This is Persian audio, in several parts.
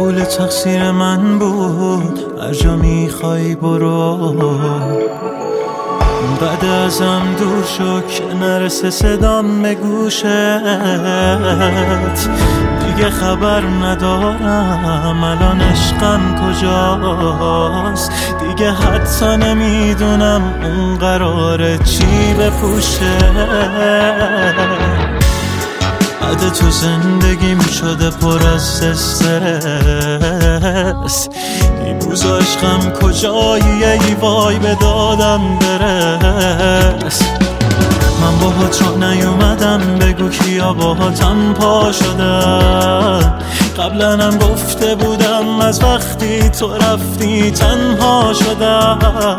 قبول تقصیر من بود، هر جا میخوای برو. بعد ازم دور شو که نرسه صدام به گوشت. دیگه خبر ندارم الان عشقم کجاست. دیگه حتی نمیدونم اون قراره چی بپوشه. بعد تو زندگیم شده پر از استرس. دیروز عشقم کجایی ای وای به دادم برس. من باهات را نیومدم بگو کیا باهاتم پا شدن. قبلا هم گفته بودم از وقتی تو رفتی تنها شدم.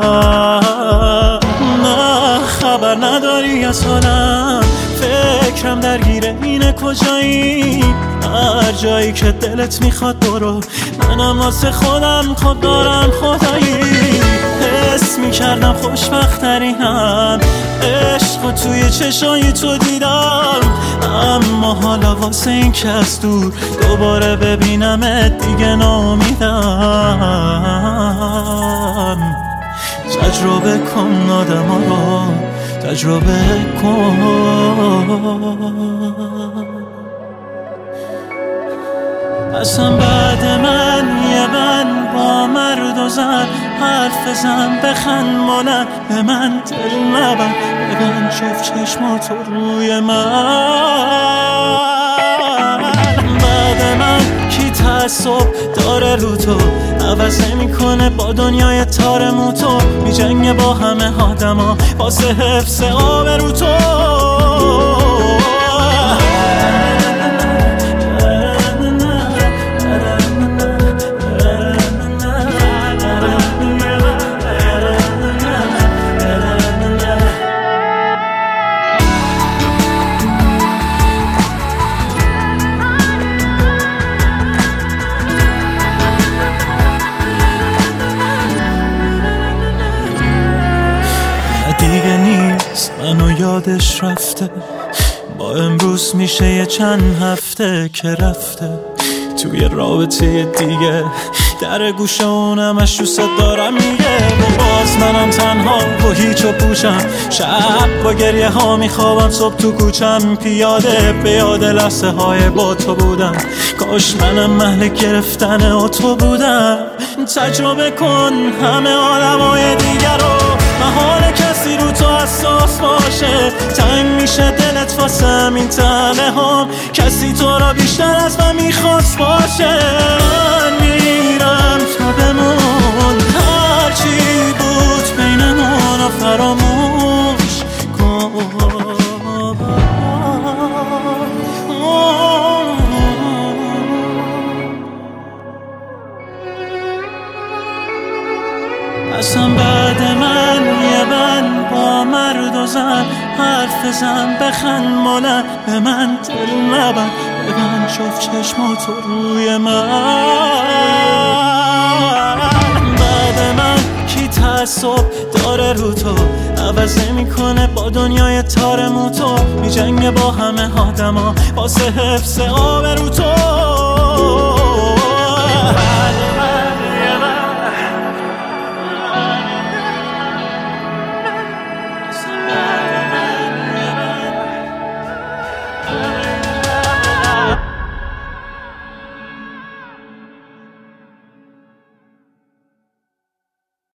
نه خبر نداری از حالم، فکرم درگیره اینه کجایی. هر جایی که دلت میخواد برو، منم واسه خودم خود دارم خدایی. حس میکردم خوشبخت‌ترینم، عشق و توی چشای تو دیدم. اما حالا واسه این که از دور دوباره ببینمت دیگه ناامیدم. تجربه کن آدم ها رو، تجربه کن. اصلا بعد من یه من با مرد و زن حرف زن، بخند مانن به من دل نبن، ببین شف چشماتو روی من. بعد من کی تعصب داره رو تو، عوض نمیکنه با دنیای تار موتو. میجنگه با همه آدما واسه حفظ آبرو تو. دیگه نیست منو یادش رفته، با امروز میشه یه چند هفته که رفته توی رابطه دیگه. در گوشه اونمش دوست دارم میگه، و باز منم تنها و هیچ و پوشم. شب با گریه ها میخوابم، صبح تو کوچم پیاده به یاد لحظه های با تو بودم. کاش منم محل گرفتن و تو بودم. تجربه کن همه عالمای دیگر رو، محال کسی رو تو حساس باشه. تنگ میشه دلت واسه همین تنه هم، کسی تو را بیشتر از من میخواست باشه. من میرم تا بمون، هرچی بود بینمون رو فراموش کن. اصلا بعد من یه من با مرد و زن حرف زن، بخند مانن به من دل نبن، ببین شف چشماتو روی من. بعد من کی تعصب داره رو تو، عوض نمیکنه با دنیای تار موتو. میجنگه با همه آدما واسه حفظ آبرو تو.